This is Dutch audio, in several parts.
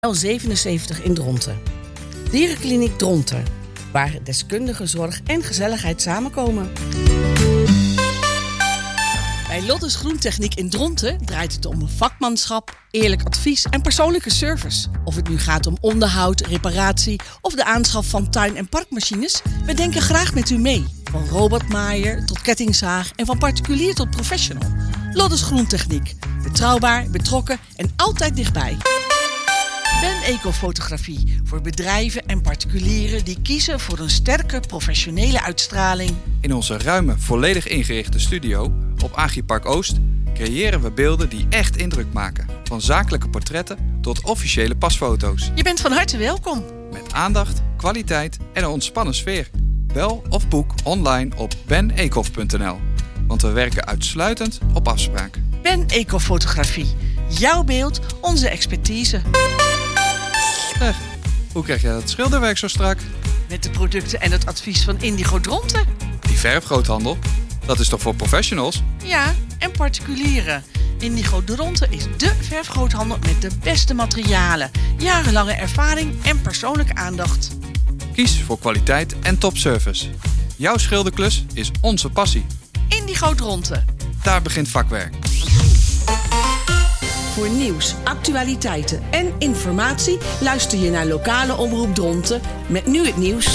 L77 in Dronten. Dierenkliniek Dronten, waar deskundige zorg en gezelligheid samenkomen. Bij Lottes Groentechniek in Dronten draait het om vakmanschap, eerlijk advies en persoonlijke service. Of het nu gaat om onderhoud, reparatie of de aanschaf van tuin- en parkmachines, we denken graag met u mee. Van robotmaaier tot kettingzaag en van particulier tot professional. Lottes Groentechniek. Betrouwbaar, betrokken en altijd dichtbij. Ben Ecofotografie voor bedrijven en particulieren die kiezen voor een sterke professionele uitstraling. In onze ruime, volledig ingerichte studio op Agripark Oost creëren we beelden die echt indruk maken. Van zakelijke portretten tot officiële pasfoto's. Je bent van harte welkom. Met aandacht, kwaliteit en een ontspannen sfeer. Bel of boek online op benecof.nl. Want we werken uitsluitend op afspraak. Ben Ecofotografie. Jouw beeld, onze expertise. Hoe krijg jij dat schilderwerk zo strak? Met de producten en het advies van Indigo Dronten. Die verfgroothandel, dat is toch voor professionals? Ja, en particulieren. Indigo Dronten is dé verfgroothandel met de beste materialen, jarenlange ervaring en persoonlijke aandacht. Kies voor kwaliteit en topservice. Jouw schilderklus is onze passie. Indigo Dronten. Daar begint vakwerk. Voor nieuws, actualiteiten en informatie luister je naar lokale omroep Dronten met nu het nieuws.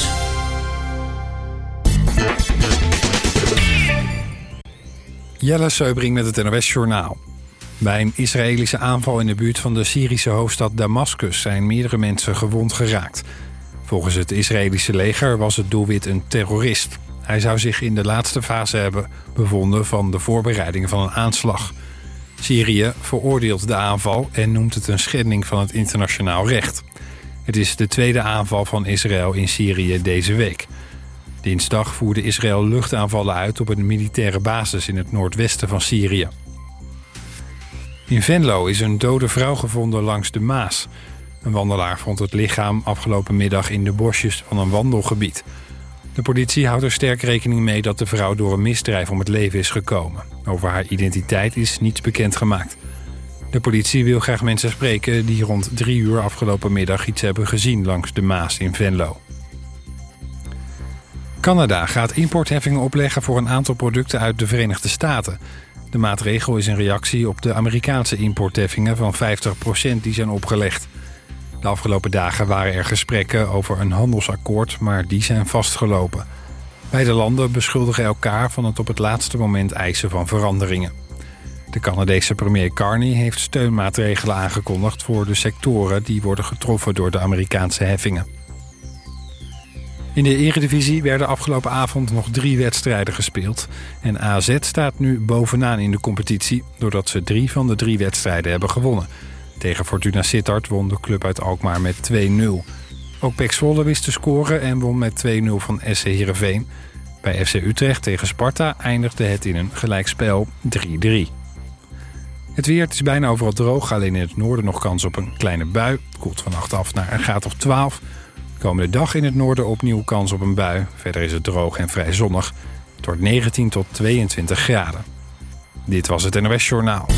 Jelle Seubring met het NOS Journaal. Bij een Israëlische aanval in de buurt van de Syrische hoofdstad Damascus zijn meerdere mensen gewond geraakt. Volgens het Israëlische leger was het doelwit een terrorist. Hij zou zich in de laatste fase hebben bevonden van de voorbereidingen van een aanslag. Syrië veroordeelt de aanval en noemt het een schending van het internationaal recht. Het is de tweede aanval van Israël in Syrië deze week. Dinsdag voerde Israël luchtaanvallen uit op een militaire basis in het noordwesten van Syrië. In Venlo is een dode vrouw gevonden langs de Maas. Een wandelaar vond het lichaam afgelopen middag in de bosjes van een wandelgebied. De politie houdt er sterk rekening mee dat de vrouw door een misdrijf om het leven is gekomen. Over haar identiteit is niets bekendgemaakt. De politie wil graag mensen spreken die rond 3 uur afgelopen middag iets hebben gezien langs de Maas in Venlo. Canada gaat importheffingen opleggen voor een aantal producten uit de Verenigde Staten. De maatregel is een reactie op de Amerikaanse importheffingen van 50% die zijn opgelegd. De afgelopen dagen waren er gesprekken over een handelsakkoord, maar die zijn vastgelopen. Beide landen beschuldigen elkaar van het op het laatste moment eisen van veranderingen. De Canadese premier Carney heeft steunmaatregelen aangekondigd voor de sectoren die worden getroffen door de Amerikaanse heffingen. In de Eredivisie werden afgelopen avond nog 3 wedstrijden gespeeld. En AZ staat nu bovenaan in de competitie, doordat ze 3 van de 3 wedstrijden hebben gewonnen. Tegen Fortuna Sittard won de club uit Alkmaar met 2-0. Ook PEC Zwolle wist te scoren en won met 2-0 van SC Heerenveen. Bij FC Utrecht tegen Sparta eindigde het in een gelijkspel 3-3. Het weer, het is bijna overal droog, alleen in het noorden nog kans op een kleine bui. Het koelt van 8 af naar een graad of 12. De komende dag in het noorden opnieuw kans op een bui. Verder is het droog en vrij zonnig. Het wordt 19 tot 22 graden. Dit was het NOS Journaal.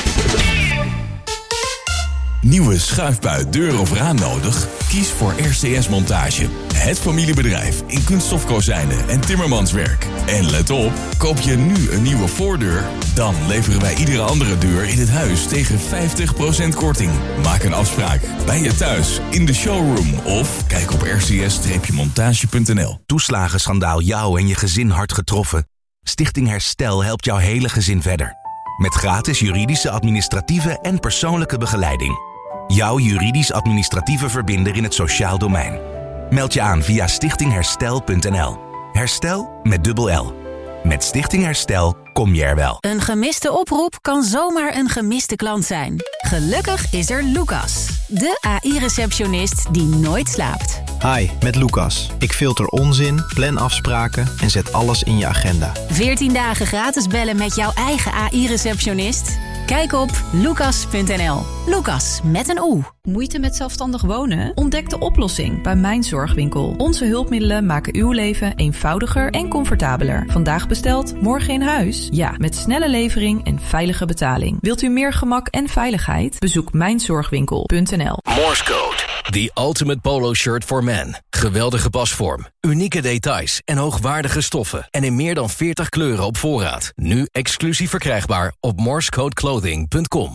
Nieuwe schuifbui, deur of raam nodig? Kies voor RCS Montage. Het familiebedrijf in kunststofkozijnen en timmermanswerk. En let op, koop je nu een nieuwe voordeur? Dan leveren wij iedere andere deur in het huis tegen 50% korting. Maak een afspraak bij je thuis, in de showroom of kijk op rcs-montage.nl. Toeslagenschandaal jou en je gezin hard getroffen? Stichting Herstel helpt jouw hele gezin verder. Met gratis juridische, administratieve en persoonlijke begeleiding. Jouw juridisch-administratieve verbinder in het sociaal domein. Meld je aan via stichtingherstel.nl. Herstel met dubbel L. Met Stichting Herstel kom je er wel. Een gemiste oproep kan zomaar een gemiste klant zijn. Gelukkig is er Lucas, de AI-receptionist die nooit slaapt. Hi, met Lucas. Ik filter onzin, plan afspraken en zet alles in je agenda. 14 dagen gratis bellen met jouw eigen AI-receptionist. Kijk op lucas.nl. Lucas met een O. Moeite met zelfstandig wonen? Ontdek de oplossing bij Mijn Zorgwinkel. Onze hulpmiddelen maken uw leven eenvoudiger en comfortabeler. Vandaag besteld, morgen in huis? Ja, met snelle levering en veilige betaling. Wilt u meer gemak en veiligheid? Bezoek mijnzorgwinkel.nl. Morse Code. The ultimate polo shirt for men. Geweldige pasvorm, unieke details en hoogwaardige stoffen. En in meer dan 40 kleuren op voorraad. Nu exclusief verkrijgbaar op morsecodeclothing.com.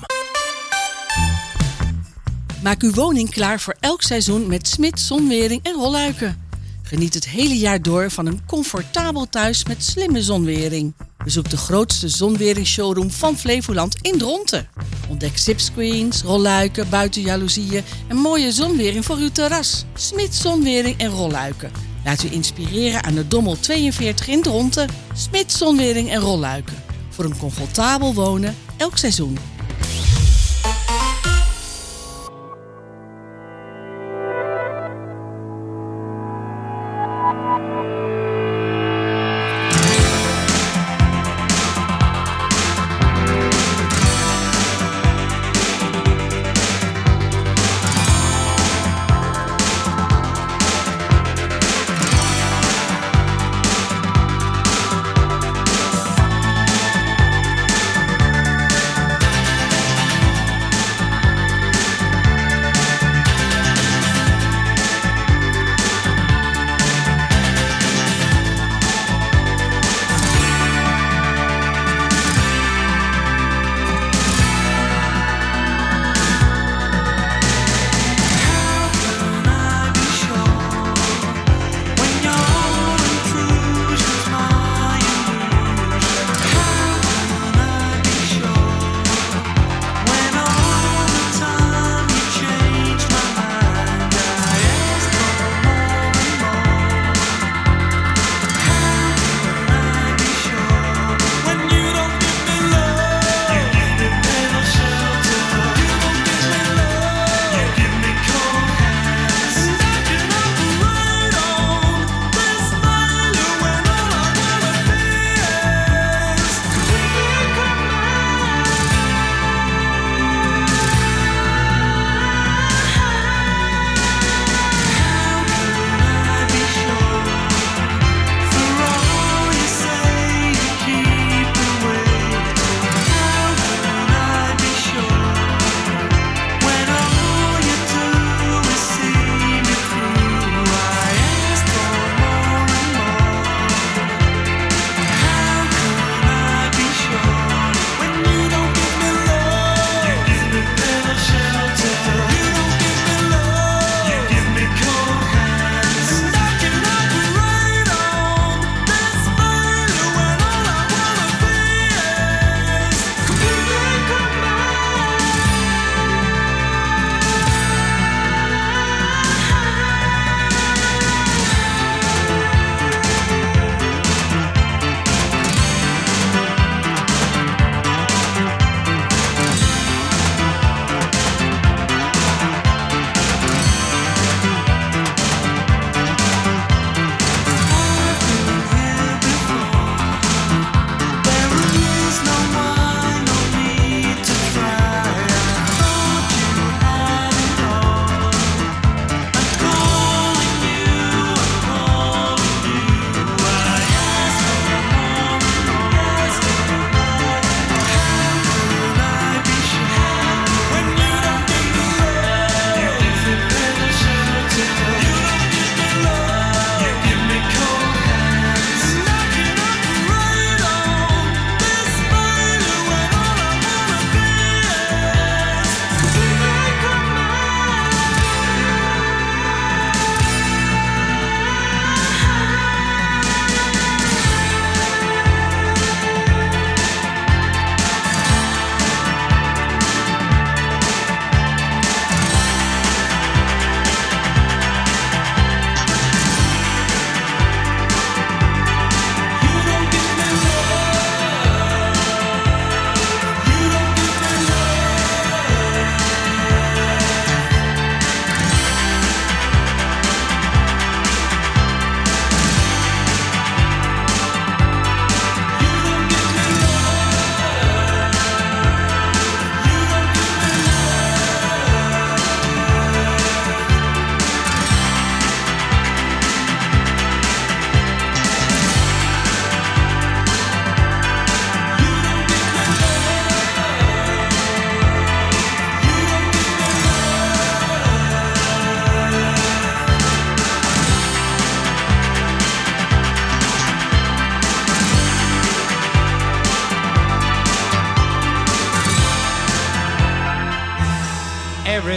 Maak uw woning klaar voor elk seizoen met Smits zonwering en rolluiken. Geniet het hele jaar door van een comfortabel thuis met slimme zonwering. Bezoek de grootste zonweringsshowroom van Flevoland in Dronten. Ontdek zipscreens, rolluiken, buitenjaloezieën en mooie zonwering voor uw terras. Smits zonwering en rolluiken. Laat u inspireren aan de Dommel 42 in Dronten. Smits zonwering en rolluiken. Voor een comfortabel wonen elk seizoen.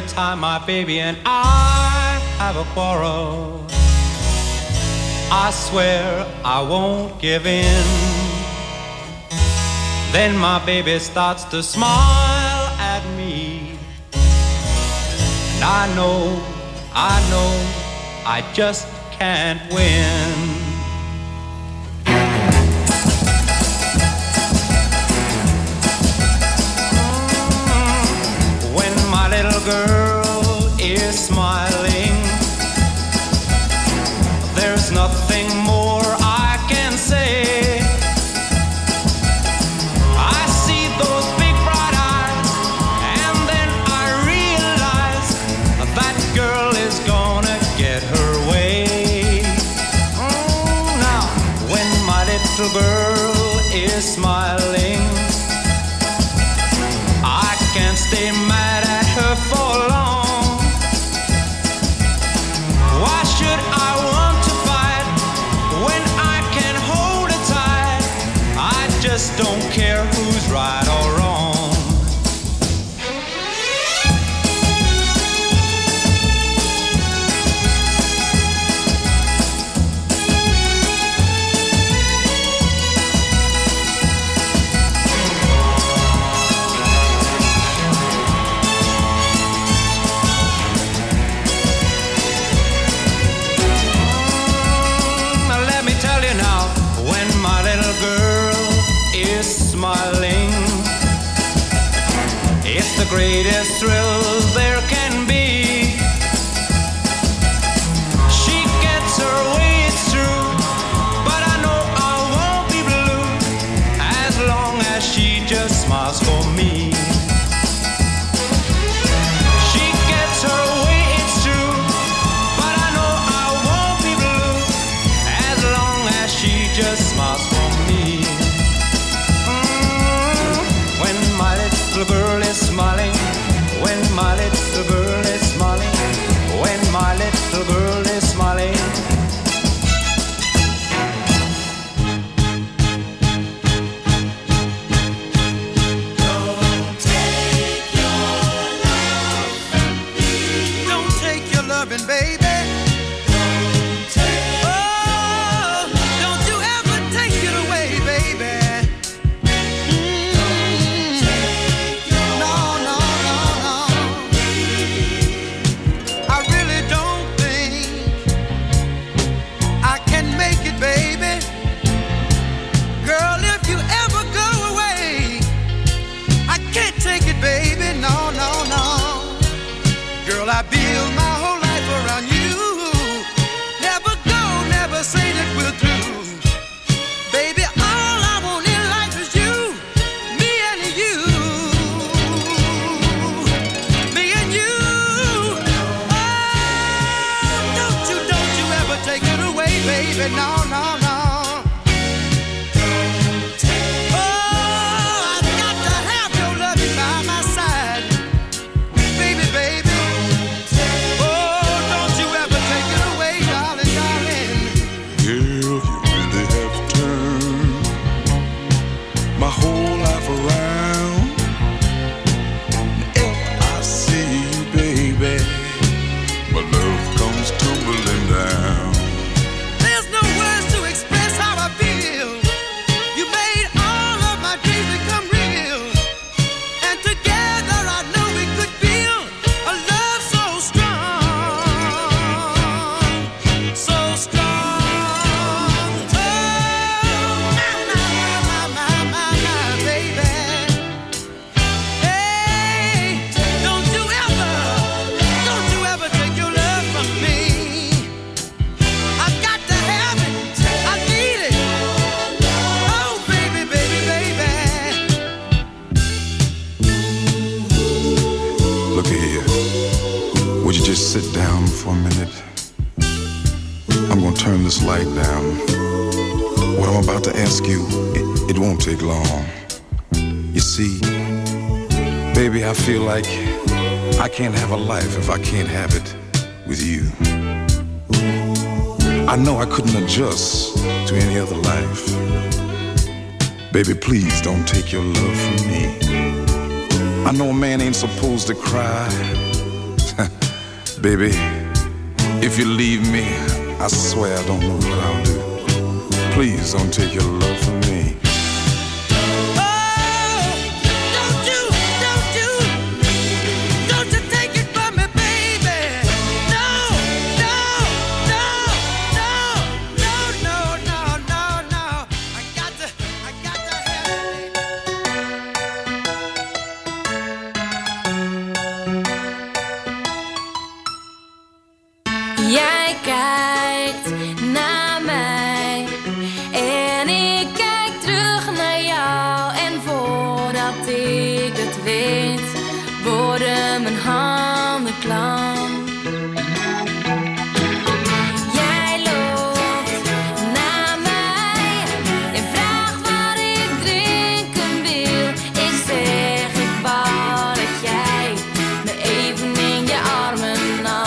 time my baby and I have a quarrel, I swear I won't give in. Then my baby starts to smile at me, and I know, I just can't win. When my little girl is smiling, there's nothing more I can say. I see those big bright eyes, and then I realize that girl is gonna get her way. Now, when my little girl is smiling, I can't stay mad at her for long. Why should I want to fight when I can hold her tight? I just don't care who's right or wrong. Let me tell you now, when my little girl is smiling, it's the greatest thrill there can be. She gets her way, it's true, but I know I won't be blue as long as she just smiles for me. She gets her way, it's true, but I know I won't be blue as long as she just smiles for me. When my little girl is smiling, when my little girl is smiling, when my little girl is smiling. Don't take your loving, baby. Oh, don't you ever take it away, baby. No, no, no, no. I really don't think I can make it, baby. Girl, if you ever go away, I can't take it, baby. No, no, no. Girl, I build my whole life around you. Never go, never say that we're through. Baby, all I want in life is you. Me and you. Me and you. Oh, don't you ever take it away, baby. No, no, no. Oh, I've got to have your loving by my side. Baby, baby. Oh, don't you ever take it away, darling, darling. Girl, you really have turned my whole life around. If I see you, baby, my love comes tumbling down. There's no words to express how I feel. You made all of my dreams become real. And together I know we could build a love so strong. So strong. Oh, my, baby. Hey, don't you ever take your love from me. I've got to have it. I need it. Oh, baby, baby, baby. Look here. Would you just sit down for a minute? I'm gonna turn this light down. What I'm about to ask you, it won't take long. You see, baby, I feel like I can't have a life if I can't have it with you. I know I couldn't adjust to any other life. Baby, please don't take your love from me. I know a man ain't supposed to cry Baby, if you leave me, I swear I don't know what I'll do. Please don't take your love from me. Jij kijkt naar mij en ik kijk terug naar jou. En voordat ik het weet, worden mijn handen klam. Jij loopt naar mij en vraagt wat ik drinken wil. Ik zeg, ik wou dat jij me even in je armen nam.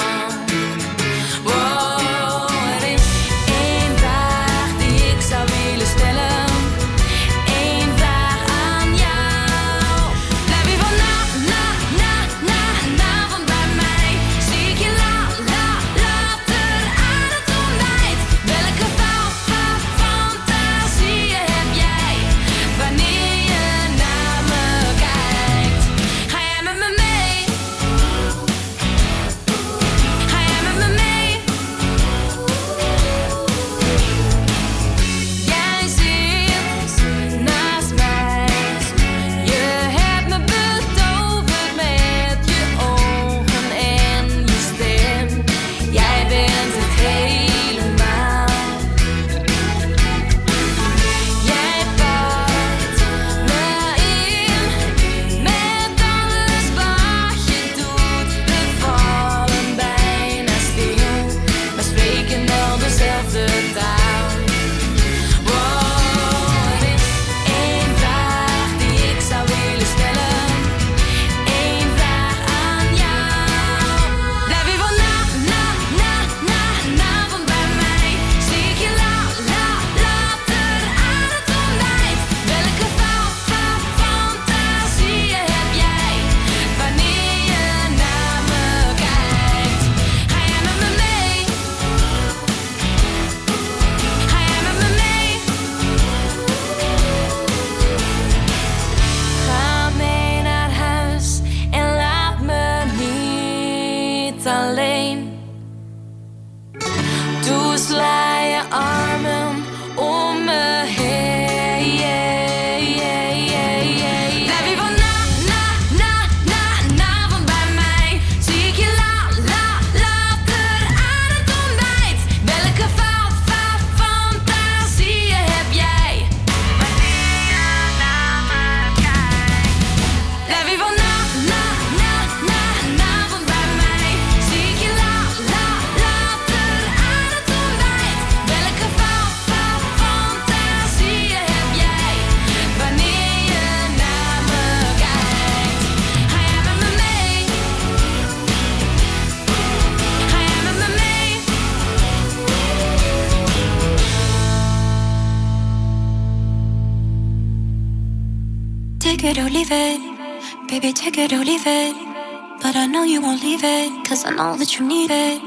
Take it or leave it, baby, take it or leave it. But I know you won't leave it, cause I know that you need it.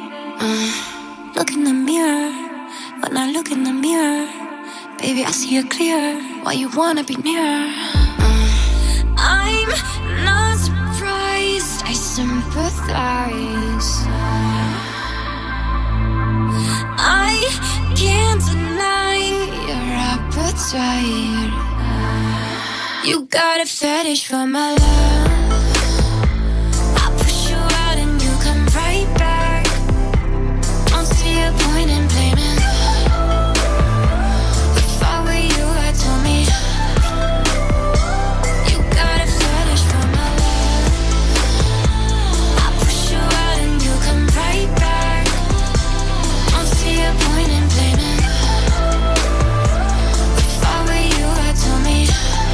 Look in the mirror, when I look in the mirror, baby, I see it clear, why you wanna be near. I'm not surprised, I sympathize. I can't deny your appetite. You got a fetish for my love. I push you out and you come right back. Don't see a point in blaming. If I were you, I'd tell me. You got a fetish for my love. I push you out and you come right back. Don't see a point in blaming. If I were you, I'd tell me.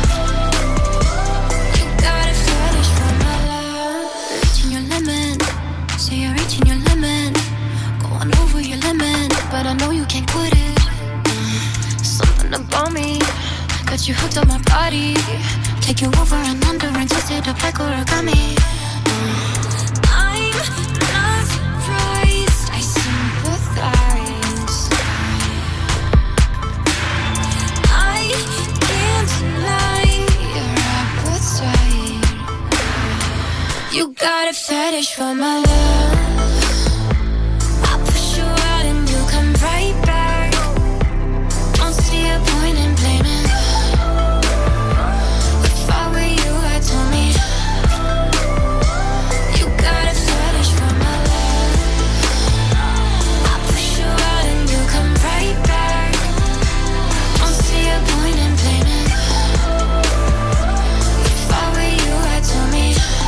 But I know you can't quit it. Something about me got you hooked on my body. Take you over and under and twist it up like origami. I'm not fetish for my love. I push you out and you come right back. Don't see a point in blaming. If I were you, I'd tell me you got a fetish for my love. I push you out and you come right back. Don't see a point in blaming. If I were you, I'd tell me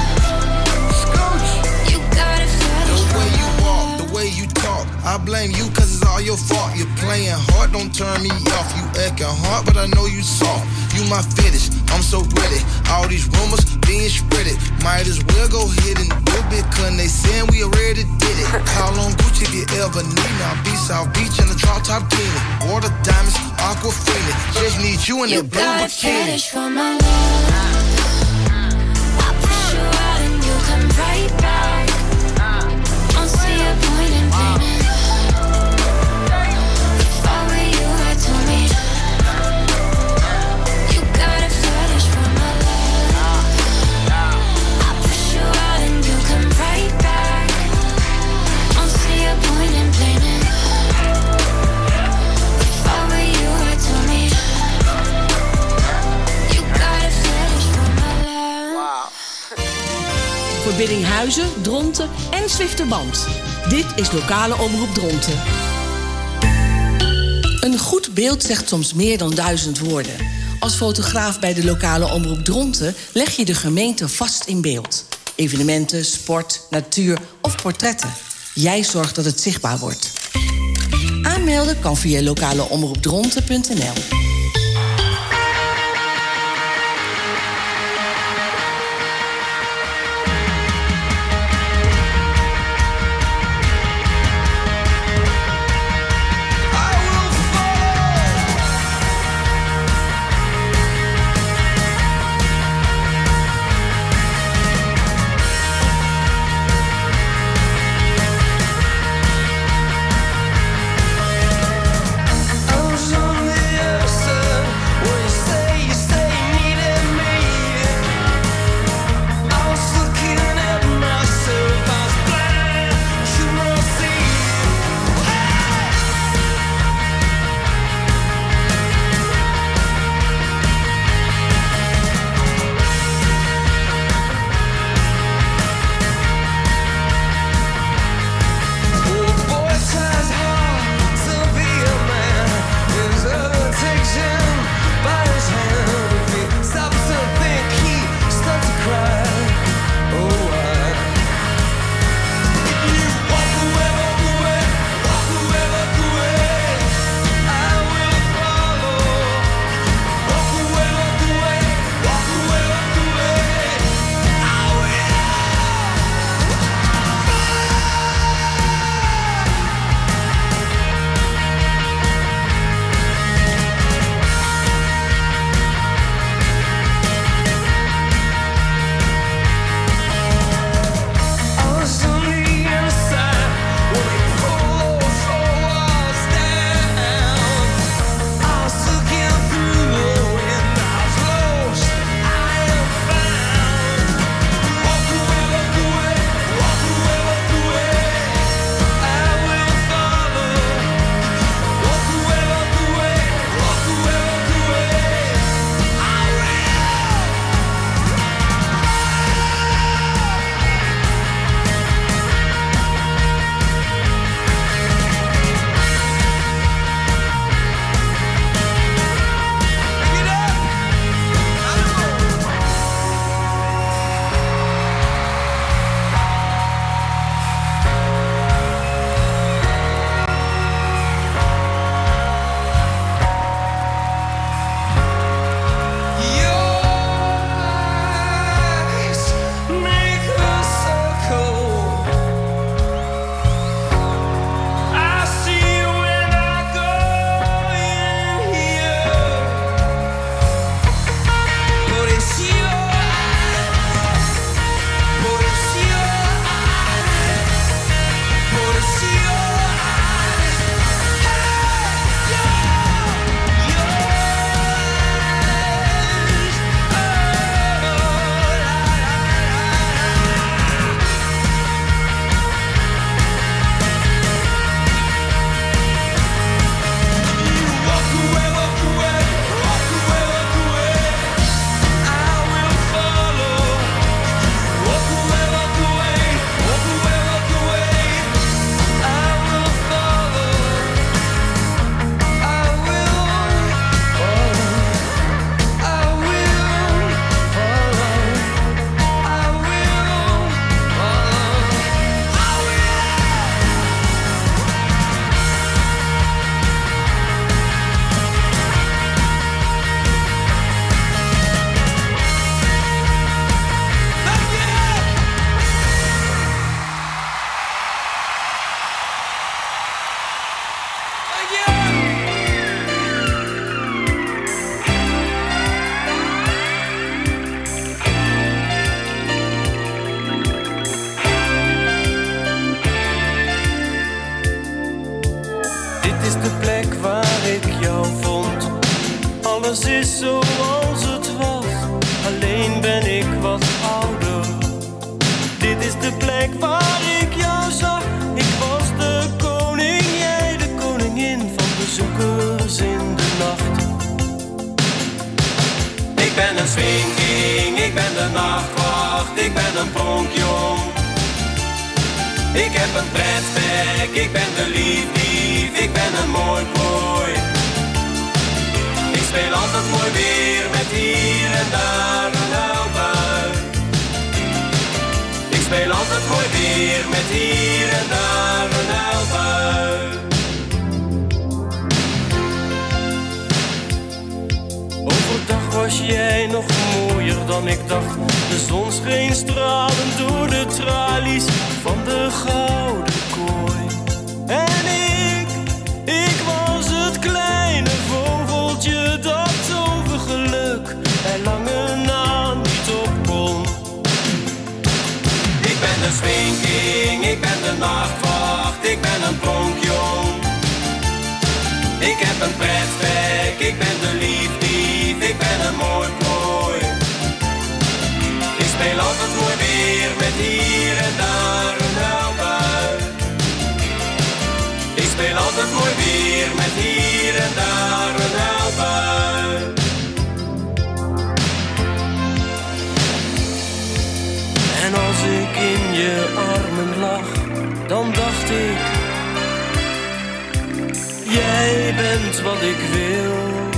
you got a fetish for my love. The way you talk, I blame you cause it's all your fault. You're playing hard, don't turn me off. You acting hard, but I know you soft. You my fetish, I'm so ready. All these rumors being spreaded. Might as well go ahead and do it, cause they saying we already did it. Call on Gucci if you ever need. Now be South Beach in the drop top cleaning. Water diamonds, aquafina. Just need you in You that blue got a bikini. fetish for my love. I push you out and you come right back. Don't see a point in blaming. If I were you, I'd tell me you got a fetish for my love. I push you out and you come right back. Don't see a point in blaming. If I were you, I'd tell me you got a fetish for my love. Voor Biddinghuizen, Dronten en Zwifterband. Dit is lokale omroep Dronten. Een goed beeld zegt soms meer dan 1000 woorden. Als fotograaf bij de lokale omroep Dronten leg je de gemeente vast in beeld. Evenementen, sport, natuur of portretten. Jij zorgt dat het zichtbaar wordt. Aanmelden kan via lokaleomroepdronten.nl. I was on the other side. Alles is zoals het was, alleen ben ik wat ouder. Dit is de plek waar ik jou zag. Ik was de koning, jij de koningin van bezoekers in de nacht. Ik ben een swingking, ik ben de nachtwacht, ik ben een pronkjong. Ik heb een pretwerk, ik ben de liefdief, ik ben een mooi prooi. Ik speel altijd mooi weer met hier en daar een huilbui. Ik speel altijd mooi weer met hier en daar een huilbui. Overdag was jij nog mooier dan ik dacht. De zon scheen stralend door de tralies van de gouden kooi. En ik was het kleine vogeltje dat over geluk er lange na niet op kon. Ik ben de swingking, ik ben de nachtwacht, ik ben een pronkjong. Ik heb een pretwerk, ik ben de liefdief, ik ben een mooi prooi. Ik speel altijd mooi weer met hier en daar een huilbui. Ik speel altijd mooi weer met hier en daar een huilbui. En als ik in je armen lag, dan dacht ik, jij bent wat ik wil.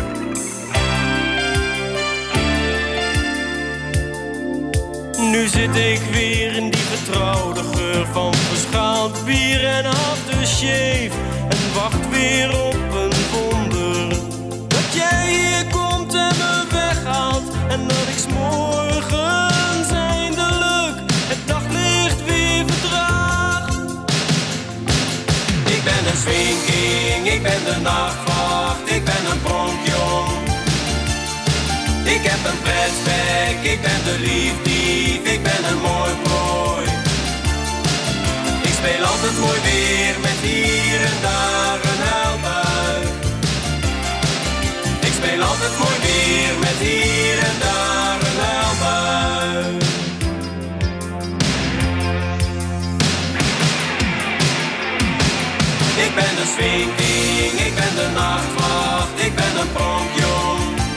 Nu zit ik weer in die vertrouwde geur van verschaald bier en aftershave. En wacht weer op een wonder. Dat jij hier komt en me weghaalt. En dat ik 's morgens eindelijk het daglicht weer verdraag. Ik ben een swingking, ik ben de nachtwacht, ik ben een pronkjong. Ik heb een pretwerk, ik ben de liefdief, ik ben een mooi prooi. Ik speel altijd mooi weer met hier en daar een huilbui. Ik speel altijd mooi weer met hier en daar een huilbui. Ik ben de swingking, ik ben de nachtwacht, ik ben een pronkjong.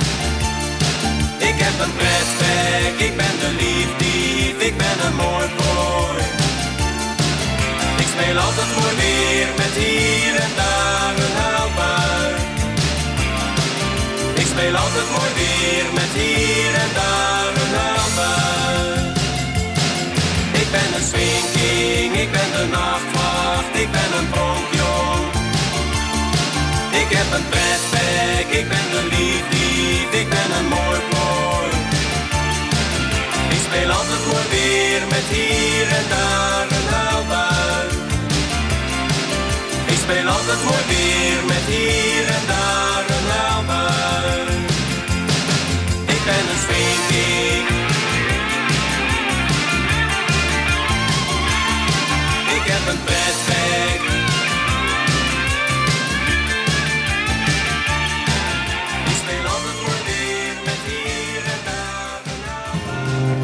Ik heb een pretwerk, ik ben de liefdief, ik ben een mooi prooi. Ik speel altijd mooi weer met hier en daar een huilbui. Ik speel altijd mooi weer met hier en daar een huilbui. Ik ben een swingking, ik ben de nachtwacht, ik ben een pronkjong. Ik heb een pretwerk, ik ben de liefdief, ik ben een mooi prooi. Ik speel altijd mooi weer met hier en daar een huilbui. Ik speel altijd mooi weer met hier en daar een huilbui. Ik ben een swingking. Ik heb een pretwerk. Ik speel altijd mooi weer met hier en daar een huilbui.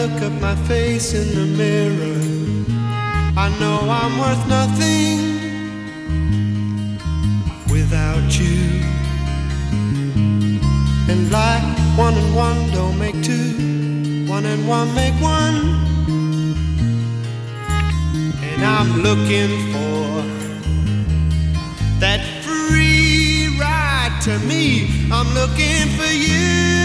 look at my face in the mirror, I know I'm worth nothing without you. And like 1 and 1 don't make 2, 1 and 1 make 1. And I'm looking for that free ride to me. I'm looking for you.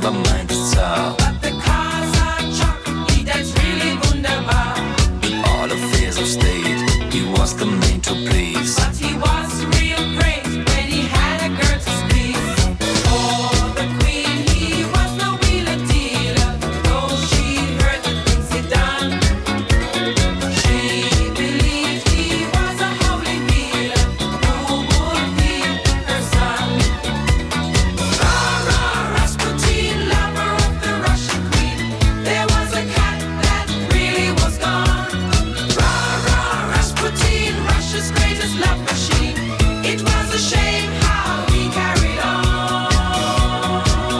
aber meint es zart. But the cars are chock, he danced really wunderbar. In all affairs of state, he was the man to please. But he was real great when he had a girl to squeeze. For the queen, he was no wheeler dealer, though she heard the things he'd done. She believed he was a holy healer who would heal her son. Rah-rah, Rasputin, lover of the Russian queen. There was a cat that really was gone. Rah-rah, Rasputin, Russia's greatest love machine. It was a shame how he carried on.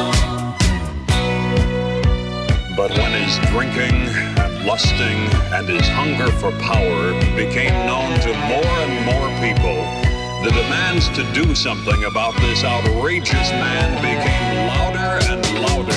But when his drinking and lusting and his hunger for power became known to more and more people, the demands to do something about this outrageous man became louder and louder.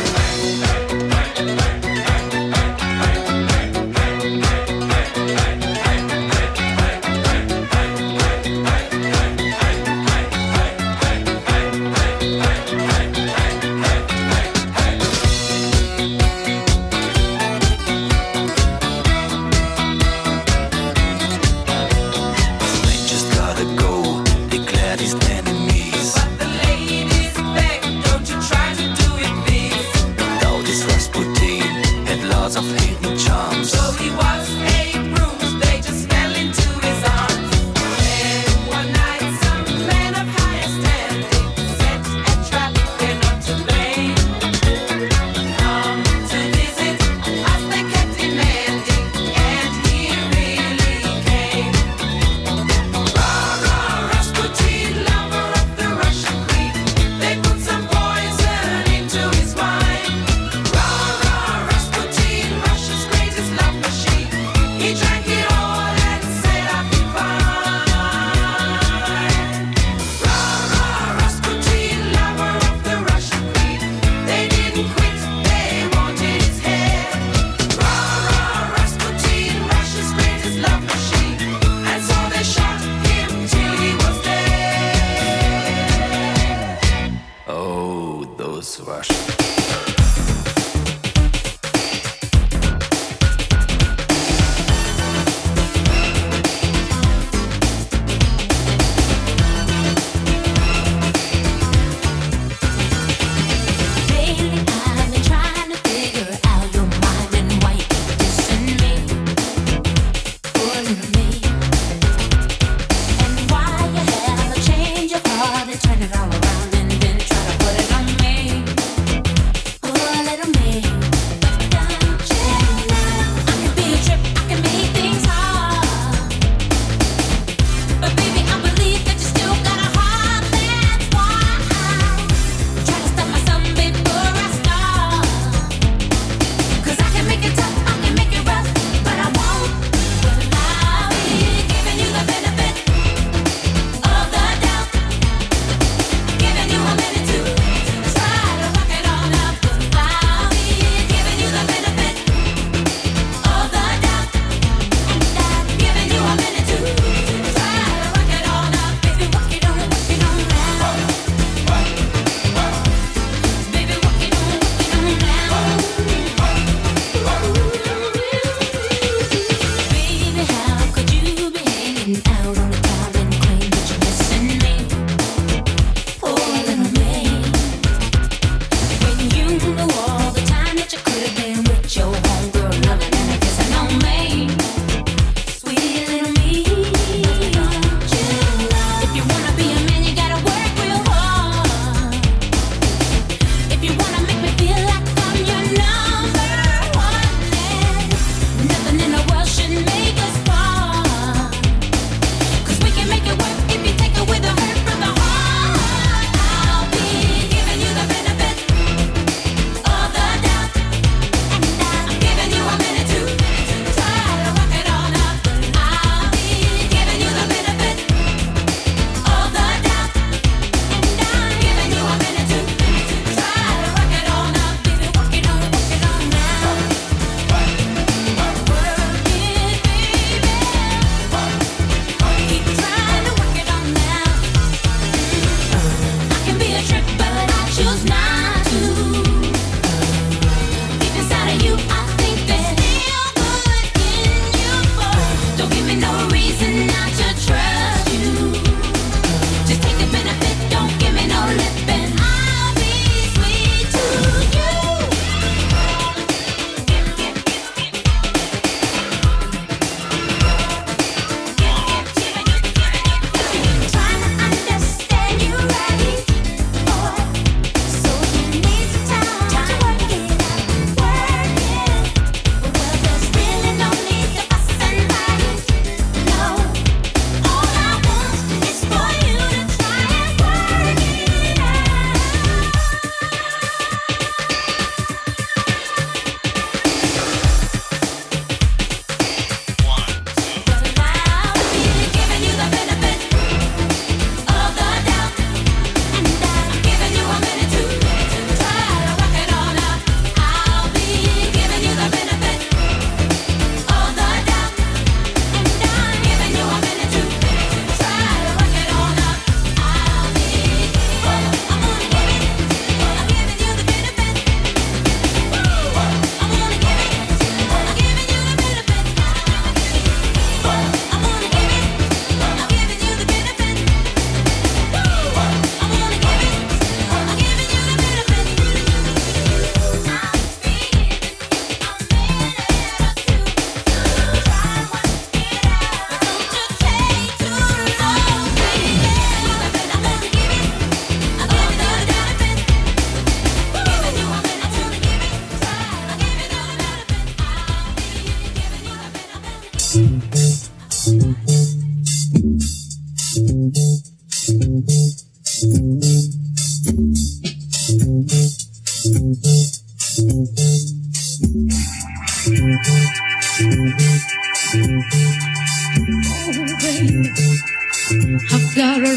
Just gotta go, declared his enemies. But the ladies begged, don't you try to do it, please. Though this Rasputin had lots of hidden charms. So he was a brute, they just fell into his arms. Then one night some men of higher standing set a trap, they're not to blame. Come to visit us, they kept demanding, and he really came. Rah-rah, Rasputin, lover of the Russian queen. They put some poison into his wine. Rah-rah, Rasputin, Russia's greatest love machine. He drank it all and said, I'll be fine. Rah-rah, Rasputin, lover of the Russian queen. They didn't quit, they wanted his head. Rah-rah, Rasputin, Russia's greatest love machine. And so they shot him till he was dead. Oh, those Russians. Lately I've been trying to figure out your mind and why you keep dissing me, fooling me, and why you have a change of heart and turn it all around and then try to put it on me.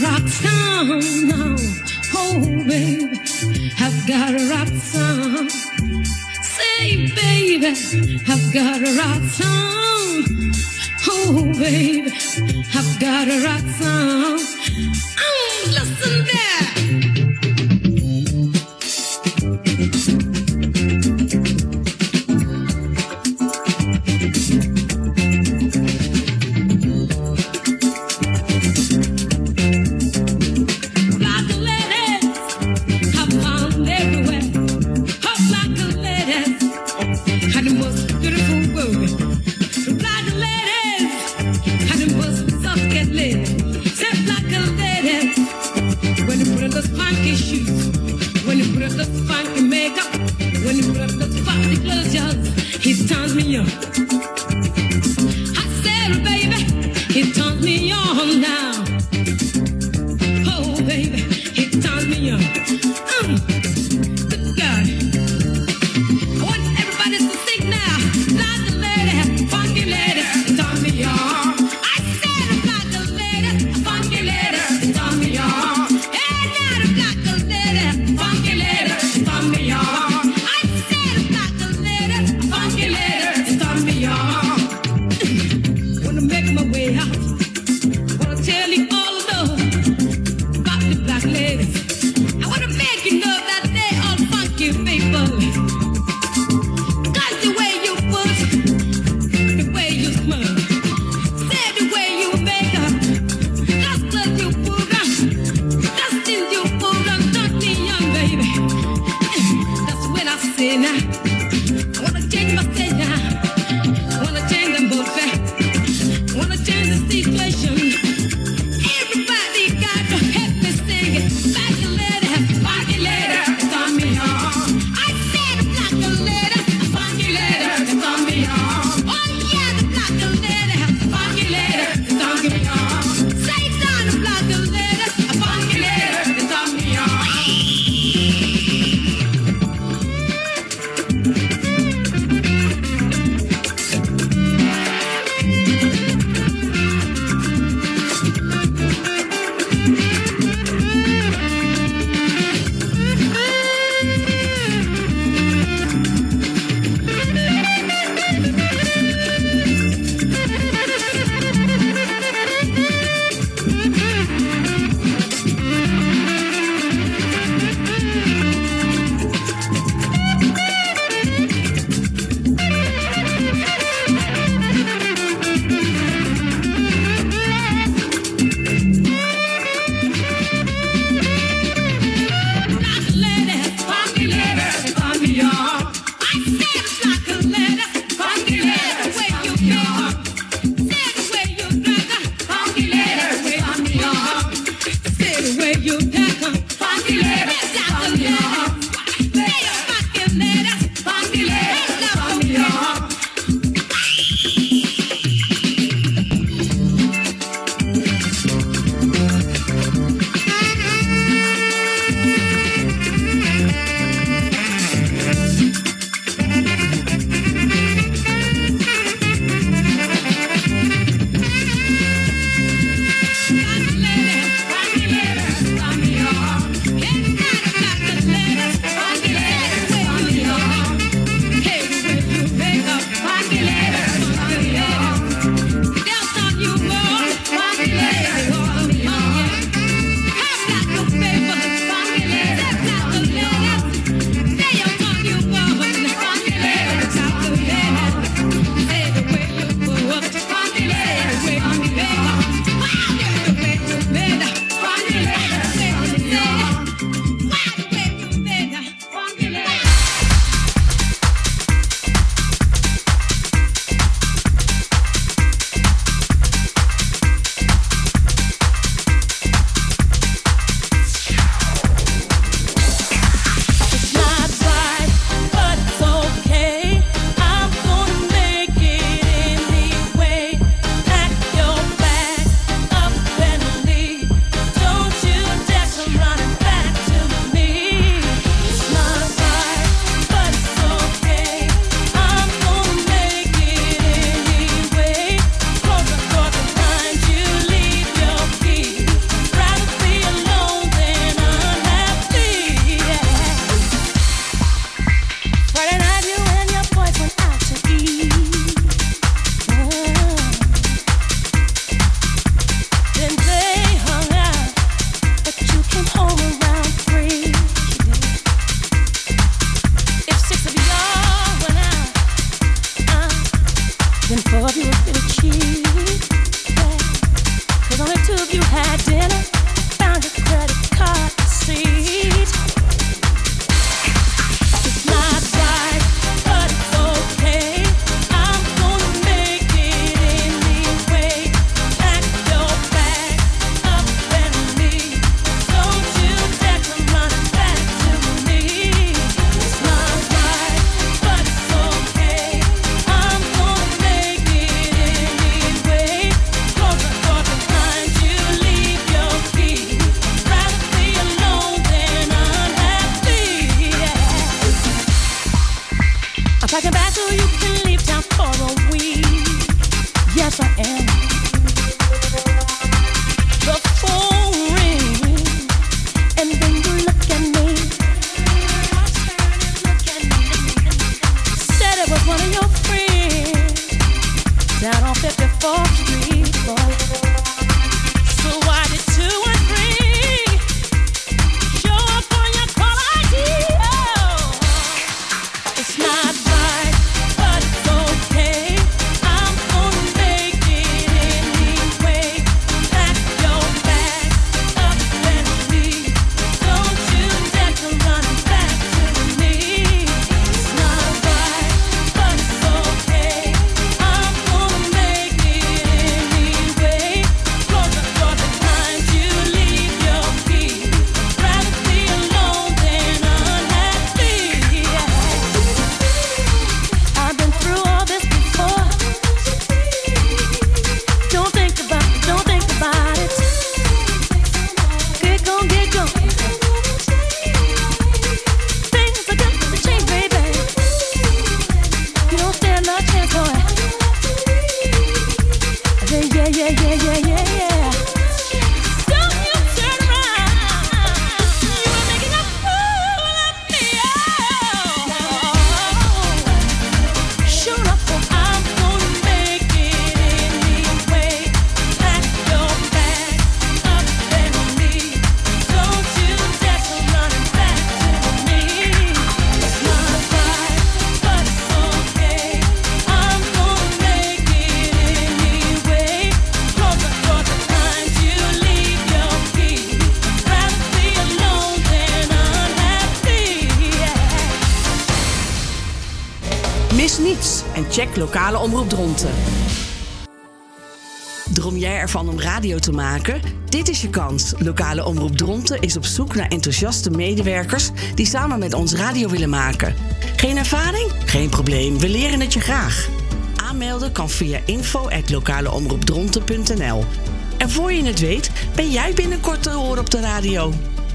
rock song. Oh, baby, I've got a rock song. Say, baby, I've got a rock song. Oh, baby, I've got a rock song. Listen there. Packing back so you can leave town for a week. Yes, I am. The phone rings, and then you look at me. Said it was one of your friends down on 54th Street, boy. So why did 2 and 3 show up on your call ID? Oh, it's not right, but it's okay. I'm gonna make it anyway. Pack your bag up and leave. Don't you dare to run back to me. It's not right, but it's okay. I'm gonna make it anyway. Close the door the time you leave your key. Rather be alone than unhappy. I've been through all this before. Don't think about it, don't think about it. Get gone, get gone. Things are got to change, baby. You don't stand no chance, boy. Yeah. Don't you turn around. You are making a fool of me. Oh. Sure enough, I'm gonna make it anyway. Pack your bag up and leave. Don't you dare to run back to me. It's not right, but it's okay. I'm gonna make it anyway. Close the door the time you leave your key. Rather be alone than unhappy. Mis niets en check lokale omroep Dronten. Droom jij ervan om radio te maken? Dit is je kans. Lokale omroep Dronten is op zoek naar enthousiaste medewerkers die samen met ons radio willen maken. Geen ervaring? Geen probleem, we leren het je graag. Aanmelden kan via info@lokaleomroepdronten.nl. En voor je het weet, ben jij binnenkort te horen op de radio.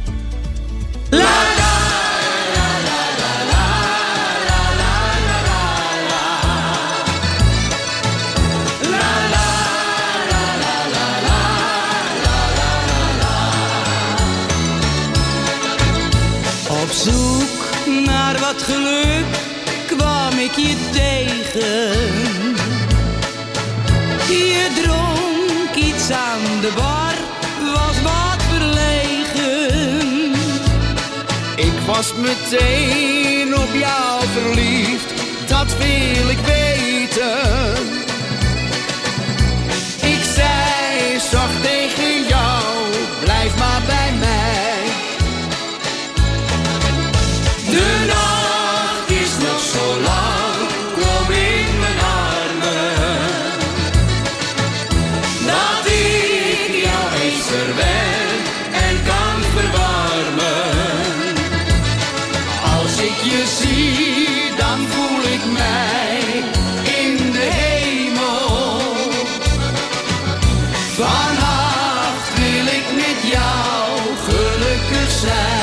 Op zoek naar wat geluk kwam ik je tegen. Je dronk iets aan de bar, was wat verlegen. Ik was meteen op jou verliefd, dat wil ik weten. Ik zei zacht tegen jou, blijf maar bij mij. De nacht is nog zo lang, kom in mijn armen. Dat ik jou eens verwen en kan verwarmen. Als ik je zie, dan voel ik mij in de hemel. Vannacht wil ik met jou gelukkig zijn.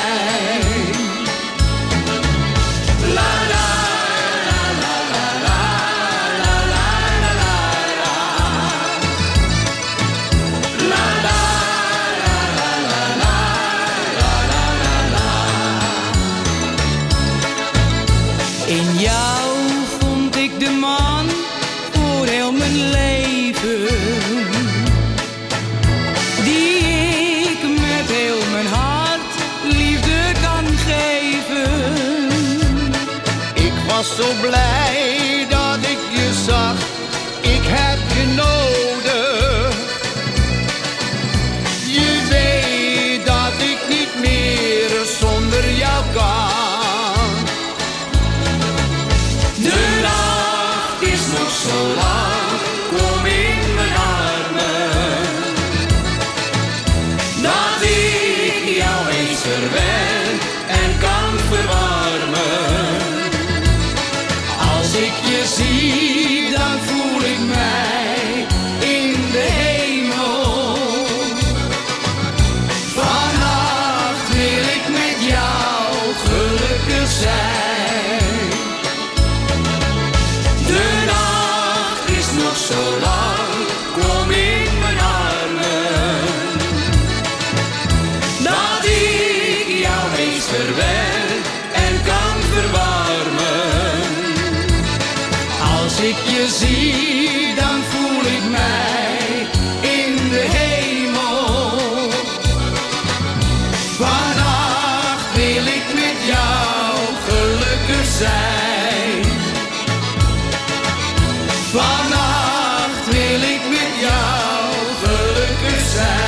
In jou vond ik de man voor heel mijn leven, die ik met heel mijn hart liefde kan geven. Ik was zo blij dat ik je zag, ik heb je nodig. Je weet dat ik niet meer zonder jou kan. De nacht is nog zo lang, kom in mijn armen. Dat ik jou eens verwen en kan verwarmen. Als ik je zie, dan je zie, dan voel ik mij in de hemel. Vannacht wil ik met jou gelukkig zijn. Vannacht wil ik met jou gelukkig zijn.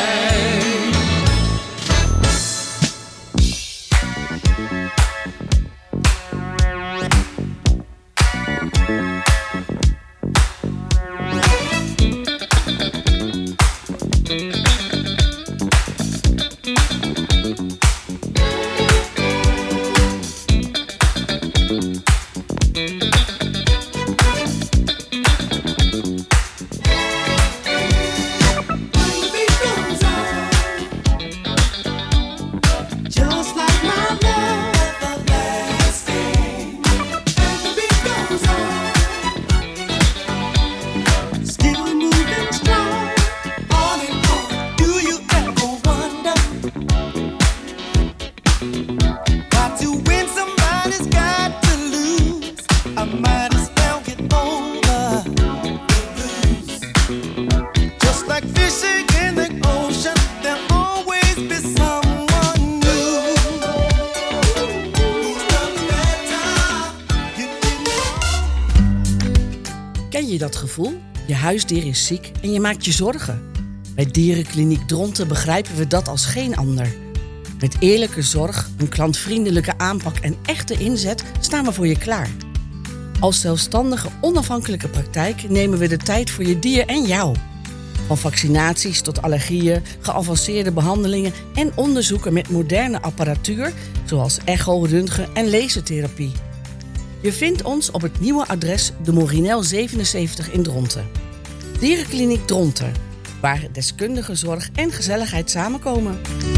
Ken je dat gevoel? Je huisdier is ziek en je maakt je zorgen. Bij Dierenkliniek Dronten begrijpen we dat als geen ander. Met eerlijke zorg, een klantvriendelijke aanpak en echte inzet staan we voor je klaar. Als zelfstandige, onafhankelijke praktijk nemen we de tijd voor je dier en jou. Van vaccinaties tot allergieën, geavanceerde behandelingen en onderzoeken met moderne apparatuur zoals echo, röntgen en lasertherapie. Je vindt ons op het nieuwe adres de Morinel 77 in Dronten. Dierenkliniek Dronten, waar deskundige zorg en gezelligheid samenkomen.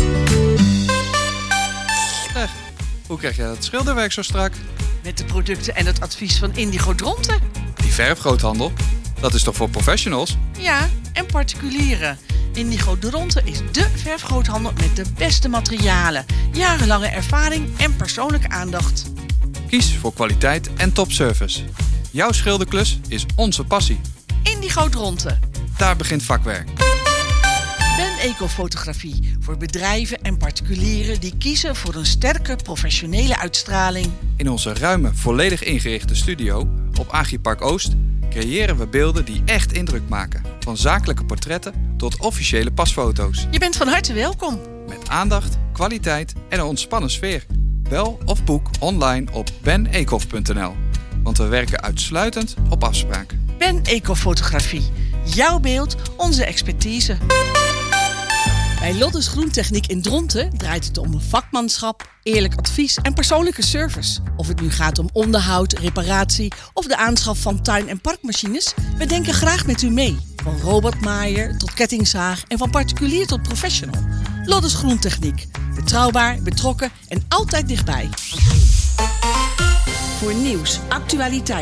Hoe krijg jij dat schilderwerk zo strak? Met de producten en het advies van Indigo Dronten. Die verfgroothandel, dat is toch voor professionals? Ja, en particulieren. Indigo Dronten is dé verfgroothandel met de beste materialen, jarenlange ervaring en persoonlijke aandacht. Kies voor kwaliteit en topservice. Jouw schilderklus is onze passie. Indigo Dronten. Daar begint vakwerk. Ben Ecofotografie voor bedrijven en particulieren die kiezen voor een sterke professionele uitstraling. In onze ruime, volledig ingerichte studio op Agripark Oost creëren we beelden die echt indruk maken. Van zakelijke portretten tot officiële pasfoto's. Je bent van harte welkom. Met aandacht, kwaliteit en een ontspannen sfeer. Bel of boek online op benecof.nl. Want we werken uitsluitend op afspraak. Ben Ecofotografie. Jouw beeld, onze expertise. Bij Lottes Groentechniek in Dronten draait het om vakmanschap, eerlijk advies en persoonlijke service. Of het nu gaat om onderhoud, reparatie of de aanschaf van tuin- en parkmachines, we denken graag met u mee. Van robotmaaier tot kettingzaag en van particulier tot professional. Lottes Groentechniek. Betrouwbaar, betrokken en altijd dichtbij. Voor nieuws, actualiteit